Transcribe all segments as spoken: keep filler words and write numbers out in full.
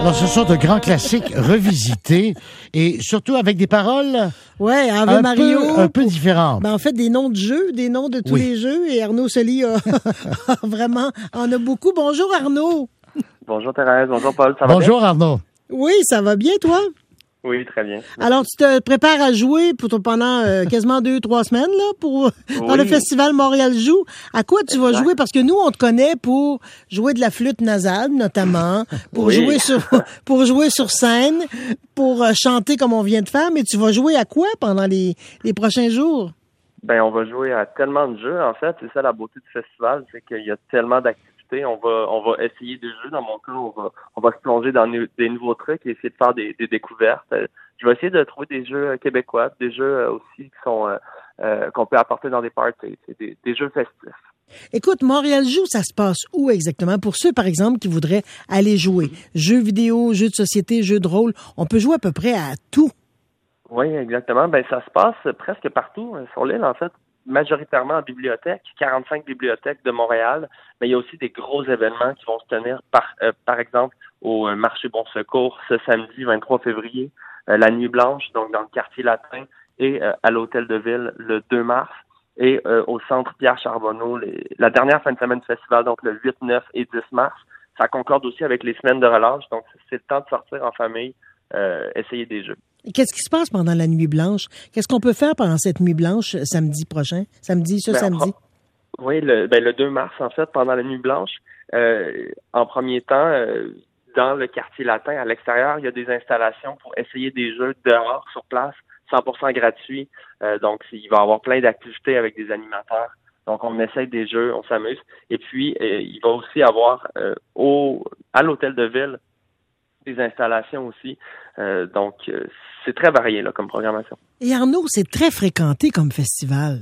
Alors, ce sont de grands classiques revisités et surtout avec des paroles ouais, Ave un, Mario, peu, un peu différentes. Ben, en fait, des noms de jeux, des noms de tous oui. les jeux. Et Arnaud Soli a vraiment en a beaucoup. Bonjour, Arnaud. Bonjour, Thérèse. Bonjour, Paul. Ça va Bonjour, bien? Arnaud. Oui, ça va bien, toi? Oui, très bien. Alors, tu te prépares à jouer pour pendant euh, quasiment deux, trois semaines là, pour oui. dans le festival Montréal Joue. À quoi tu vas exact. jouer? Parce que nous, on te connaît pour jouer de la flûte nasale, notamment, pour oui. jouer sur pour jouer sur scène, pour euh, chanter comme on vient de faire. Mais tu vas jouer à quoi pendant les, les prochains jours? Ben, on va jouer à tellement de jeux. En fait, c'est ça la beauté du festival, c'est qu'il y a tellement d'activités. On va, on va essayer des jeux. Dans mon cas, on va, on va se plonger dans des nouveaux trucs et essayer de faire des, des découvertes. Je vais essayer de trouver des jeux québécois, des jeux aussi qui sont euh, euh, qu'on peut apporter dans des parties. C'est des, des jeux festifs. Écoute, Montréal Joue, ça se passe où exactement? Pour ceux, par exemple, qui voudraient aller jouer. Jeux vidéo, jeux de société, jeux de rôle. On peut jouer à peu près à tout. Oui, exactement. Ben, ça se passe presque partout sur l'île, en fait. Majoritairement en bibliothèque, quarante-cinq bibliothèques de Montréal, mais il y a aussi des gros événements qui vont se tenir, par euh, par exemple, au marché Bon Secours ce samedi vingt-trois février, euh, la Nuit Blanche, donc dans le quartier latin, et euh, à l'Hôtel de Ville le deux mars, et euh, au Centre Pierre Charbonneau, les, la dernière fin de semaine du festival, donc le huit, neuf et dix mars. Ça concorde aussi avec les semaines de relâche, donc c'est le temps de sortir en famille, euh, essayer des jeux. Qu'est-ce qui se passe pendant la nuit blanche? Qu'est-ce qu'on peut faire pendant cette nuit blanche samedi prochain? Samedi, ce ben, samedi? Oui, le, ben, le deux mars, en fait, pendant la nuit blanche, euh, en premier temps, euh, dans le quartier latin, à l'extérieur, il y a des installations pour essayer des jeux dehors, sur place, cent pour cent gratuit. Euh, donc, il va y avoir plein d'activités avec des animateurs. Donc, on essaye des jeux, on s'amuse. Et puis, euh, il va aussi avoir euh, au à l'Hôtel de Ville des installations aussi. Euh, donc, euh, c'est très varié là, comme programmation. Et Arnaud, c'est très fréquenté comme festival.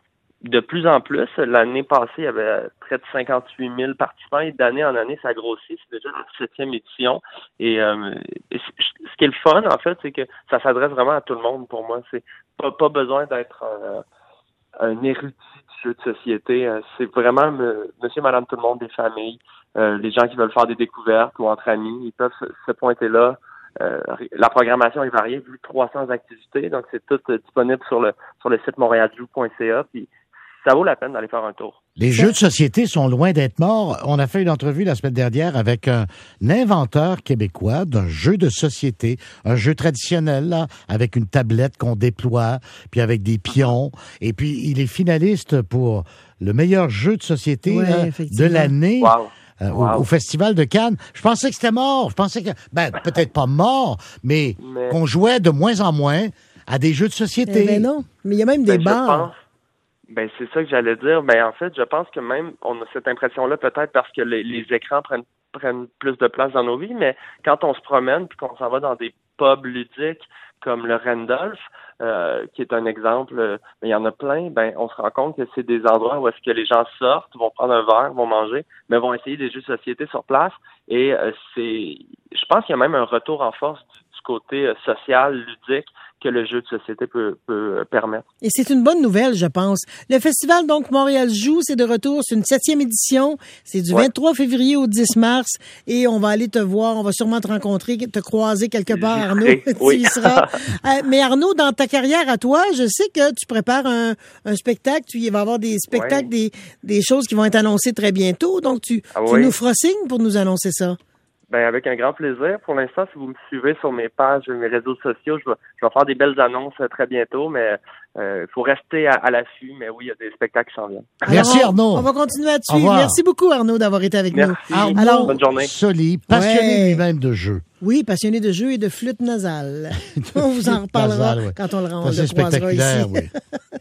De plus en plus. L'année passée, il y avait près de cinquante-huit mille participants et d'année en année, ça grossit. C'est déjà la septième édition. Et, euh, et ce qui est le fun, en fait, c'est que ça s'adresse vraiment à tout le monde pour moi. C'est pas, pas besoin d'être euh, un érudit du jeu de société. C'est vraiment me, monsieur, madame, tout le monde, des familles, euh, les gens qui veulent faire des découvertes ou entre amis, ils peuvent se, se pointer là. Euh, la programmation est variée, plus de trois cents activités, donc c'est tout euh, disponible sur le sur le site montréal joue point c a, puis ça vaut la peine d'aller faire un tour. Les jeux de société sont loin d'être morts. On a fait une entrevue la semaine dernière avec un inventeur québécois d'un jeu de société, un jeu traditionnel, là, avec une tablette qu'on déploie, puis avec des pions, et puis il est finaliste pour le meilleur jeu de société ouais, là, de l'année. Wow. Euh, wow. au, au Festival de Cannes. Je pensais que c'était mort. Je pensais que, ben, peut-être pas mort, mais, mais... qu'on jouait de moins en moins à des jeux de société. Eh ben non, mais il y a même des ben, bars. Pense, ben, c'est ça que j'allais dire. Ben, en fait, je pense que même, on a cette impression-là peut-être parce que les, les écrans prennent, prennent plus de place dans nos vies, mais quand on se promène puis qu'on s'en va dans des pubs ludiques comme le Randolph, euh, qui est un exemple, euh, mais il y en a plein, ben on se rend compte que c'est des endroits où est-ce que les gens sortent, vont prendre un verre, vont manger, mais vont essayer des jeux de société sur place. Et euh, c'est, je pense qu'il y a même un retour en force du, du côté euh, social, ludique, que le jeu de société peut, peut permettre. Et c'est une bonne nouvelle, je pense. Le festival, donc, Montréal Joue, c'est de retour. C'est une septième édition. C'est du ouais. vingt-trois février au dix mars. Et on va aller te voir. On va sûrement te rencontrer, te croiser quelque part, Arnaud. Oui. Tu y seras. euh, mais Arnaud, dans ta carrière à toi, je sais que tu prépares un, un spectacle. Tu y vas avoir des spectacles, ouais. des, des choses qui vont être annoncées très bientôt. Donc, tu, ah, tu oui. nous feras signe pour nous annoncer ça. Ben avec un grand plaisir. Pour l'instant, si vous me suivez sur mes pages, mes réseaux sociaux, je vais, je vais faire des belles annonces très bientôt, mais il euh, faut rester à, à l'affût. Mais oui, il y a des spectacles qui s'en viennent. Merci Arnaud. On va continuer à te suivre. Merci beaucoup Arnaud d'avoir été avec Merci. nous. Arnaud, Alors, bonne journée. Soli, passionné ouais. lui-même de jeu. Oui, passionné de jeu et de flûte nasale. On vous en reparlera nasale, ouais. quand on le, on le croisera ici. Oui.